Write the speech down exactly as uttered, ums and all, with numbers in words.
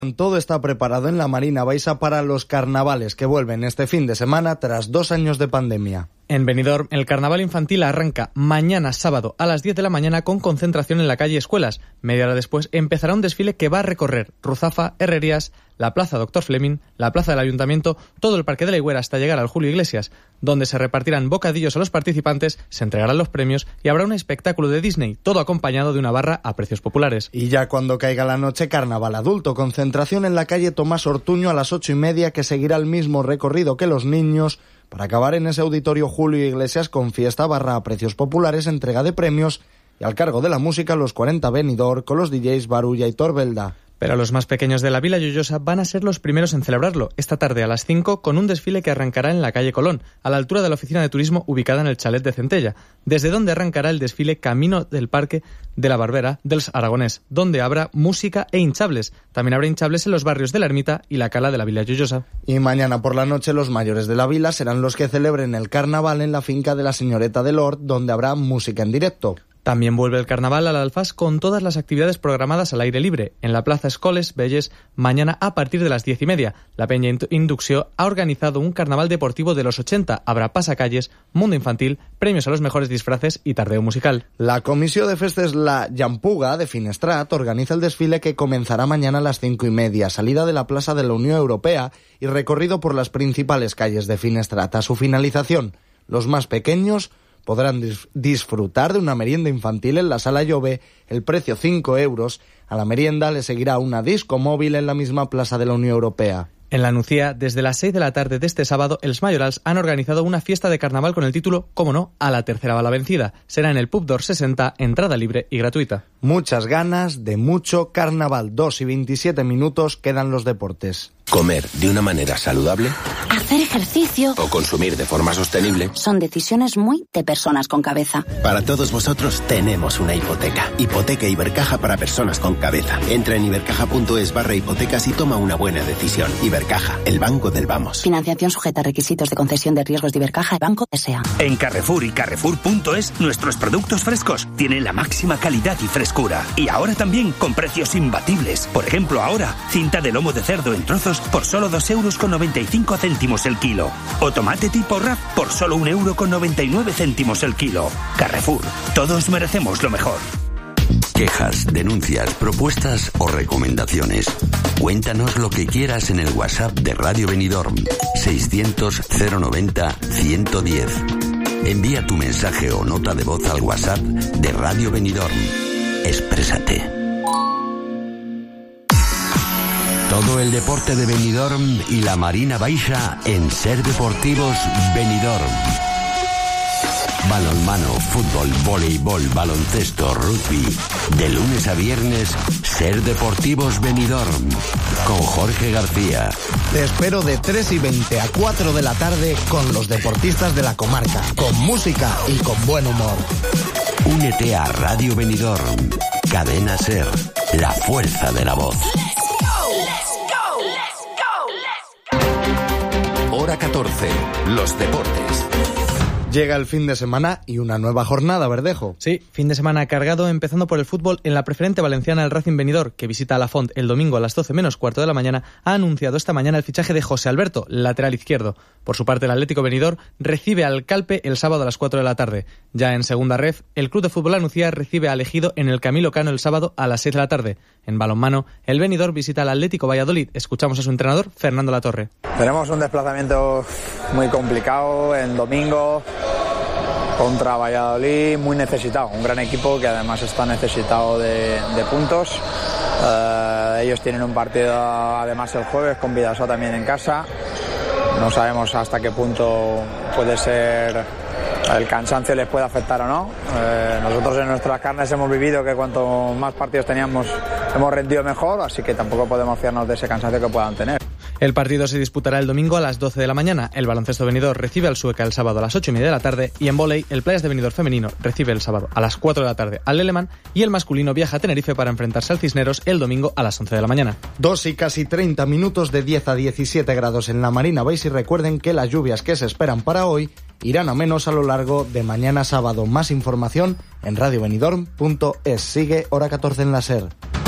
Todo está preparado en la Marina Baixa para los carnavales que vuelven este fin de semana tras dos años de pandemia. En Benidorm, el carnaval infantil arranca mañana sábado a las diez de la mañana con concentración en la calle Escuelas. Media hora después empezará un desfile que va a recorrer Ruzafa, Herrerías, la Plaza Doctor Fleming, la Plaza del Ayuntamiento, todo el Parque de la Higuera hasta llegar al Julio Iglesias, donde se repartirán bocadillos a los participantes, se entregarán los premios y habrá un espectáculo de Disney, todo acompañado de una barra a precios populares. Y ya cuando caiga la noche, carnaval adulto, concentración en la calle Tomás Ortuño a las ocho y media, que seguirá el mismo recorrido que los niños, para acabar en ese auditorio Julio Iglesias con fiesta, barra a precios populares, entrega de premios y al cargo de la música los cuarenta Benidorm con los D Js Barulla y Torbelda. Pero los más pequeños de la Vila Lloyosa van a ser los primeros en celebrarlo, esta tarde a las cinco, con un desfile que arrancará en la calle Colón, a la altura de la oficina de turismo ubicada en el chalet de Centella, desde donde arrancará el desfile camino del Parque de la Barbera dels Aragonés, donde habrá música e hinchables. También habrá hinchables en los barrios de la Ermita y la Cala de la Vila Lloyosa. Y mañana por la noche los mayores de la vila serán los que celebren el carnaval en la finca de la Señoreta de Lord, donde habrá música en directo. También vuelve el carnaval al Alfás con todas las actividades programadas al aire libre. En la Plaza Escoles Belles, mañana a partir de las diez y media. La Peña Inducció ha organizado un carnaval deportivo de los ochenta. Habrá pasacalles, mundo infantil, premios a los mejores disfraces y tardeo musical. La Comissió de Festes La Llampuga de Finestrat organiza el desfile que comenzará mañana a las cinco y media. Salida de la Plaza de la Unión Europea y recorrido por las principales calles de Finestrat. A su finalización, los más pequeños podrán dis- disfrutar de una merienda infantil en la Sala Llove, el precio cinco euros. A la merienda le seguirá una disco móvil en la misma Plaza de la Unión Europea. En la Nucía, desde las seis de la tarde de este sábado, els Mayorals han organizado una fiesta de carnaval con el título, como no, a la tercera bala vencida. Será en el Pub d'Or sesenta, entrada libre y gratuita. Muchas ganas de mucho carnaval. Dos y veintisiete minutos quedan los deportes. Comer de una manera saludable, hacer ejercicio o consumir de forma sostenible son decisiones muy de personas con cabeza. Para todos vosotros tenemos una hipoteca. Hipoteca Ibercaja para personas con cabeza. Entra en ibercaja.es barra hipotecas y toma una buena decisión. Ibercaja, el banco del vamos. Financiación sujeta a requisitos de concesión de riesgos de Ibercaja, Banco S A. En Carrefour y Carrefour punto es, nuestros productos frescos tienen la máxima calidad y frescura. Y ahora también con precios imbatibles. Por ejemplo, ahora, cinta de lomo de cerdo en trozos por solo dos euros con noventa y cinco céntimos el kilo. O tomate tipo wrap por solo un euro con noventa y nueve céntimos el kilo. Carrefour, todos merecemos lo mejor. Quejas, denuncias, propuestas o recomendaciones. Cuéntanos lo que quieras en el WhatsApp de Radio Benidorm seiscientos cero noventa ciento diez. Envía tu mensaje o nota de voz al WhatsApp de Radio Benidorm. Exprésate. Todo el deporte de Benidorm y la Marina Baixa en Ser Deportivos Benidorm. Balonmano, fútbol, voleibol, baloncesto, rugby. De lunes a viernes, Ser Deportivos Benidorm. Con Jorge García. Te espero de tres y veinte a cuatro de la tarde con los deportistas de la comarca. Con música y con buen humor. Únete a Radio Benidorm. Cadena Ser. La fuerza de la voz. Hora catorce, los deportes. Llega el fin de semana y una nueva jornada, Verdejo. Sí, fin de semana cargado, empezando por el fútbol. En la preferente valenciana, el Racing Benidorm, que visita a la Font el domingo a las doce menos cuarto de la mañana, ha anunciado esta mañana el fichaje de José Alberto, lateral izquierdo. Por su parte, el Atlético Benidorm recibe al Calpe el sábado a las cuatro de la tarde. Ya en segunda ref, el Club de Fútbol Anuncia recibe al Ejido en el Camilo Cano el sábado a las seis de la tarde. En balonmano, el Benidorm visita al Atlético Valladolid. Escuchamos a su entrenador, Fernando Latorre. Tenemos un desplazamiento muy complicado en domingo contra Valladolid, muy necesitado, un gran equipo que además está necesitado de, de puntos. Uh, ellos tienen un partido además el jueves con Vidasoa también en casa. No sabemos hasta qué punto puede ser el cansancio, les puede afectar o no. Uh, nosotros en nuestras carnes hemos vivido que cuanto más partidos teníamos hemos rendido mejor, así que tampoco podemos fiarnos de ese cansancio que puedan tener. El partido se disputará el domingo a las doce de la mañana. El baloncesto Benidorm recibe al Sueca el sábado a las ocho y media de la tarde. Y en vóley, el Playas de Benidorm femenino recibe el sábado a las cuatro de la tarde al Leleman. Y el masculino viaja a Tenerife para enfrentarse al Cisneros el domingo a las once de la mañana. Dos y casi treinta minutos, de diez a diecisiete grados en la Marina Baixa. Y recuerden que las lluvias que se esperan para hoy irán a menos a lo largo de mañana sábado. Más información en radio benidorm punto es. Sigue Hora catorce en la SER.